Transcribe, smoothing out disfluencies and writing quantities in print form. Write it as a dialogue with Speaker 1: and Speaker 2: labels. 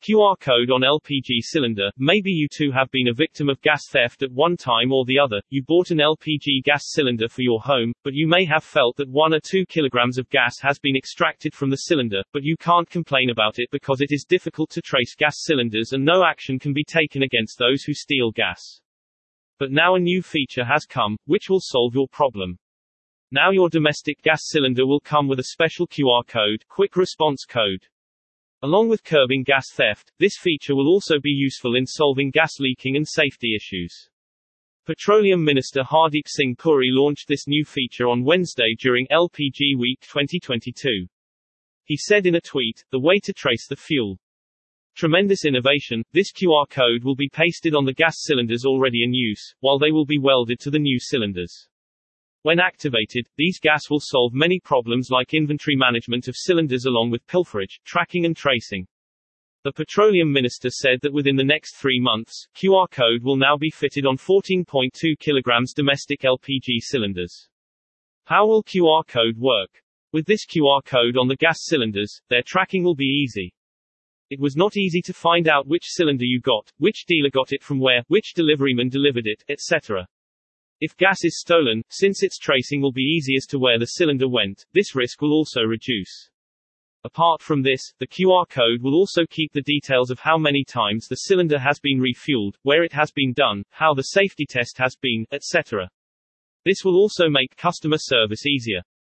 Speaker 1: QR code on LPG cylinder. Maybe you too have been a victim of gas theft at one time or the other. You bought an LPG gas cylinder for your home, but you may have felt that 1 or 2 kilograms of gas has been extracted from the cylinder, but you can't complain about it because it is difficult to trace gas cylinders and no action can be taken against those who steal gas. But now a new feature has come, which will solve your problem. Now your domestic gas cylinder will come with a special QR code, quick response code. Along with curbing gas theft, this feature will also be useful in solving gas leaking and safety issues. Petroleum Minister Hardeep Singh Puri launched this new feature on Wednesday during LPG Week 2022. He said in a tweet, "The way to trace the fuel. Tremendous innovation, this QR code will be pasted on the gas cylinders already in use, while they will be welded to the new cylinders. When activated, these gas will solve many problems like inventory management of cylinders along with pilferage, tracking and tracing." The Petroleum Minister said that within the next 3 months, QR code will now be fitted on 14.2 kilograms domestic LPG cylinders. How will QR code work? With this QR code on the gas cylinders, their tracking will be easy. It was not easy to find out which cylinder you got, which dealer got it from where, which deliveryman delivered it, etc. If gas is stolen, since its tracing will be easy as to where the cylinder went, this risk will also reduce. Apart from this, the QR code will also keep the details of how many times the cylinder has been refueled, where it has been done, how the safety test has been, etc. This will also make customer service easier.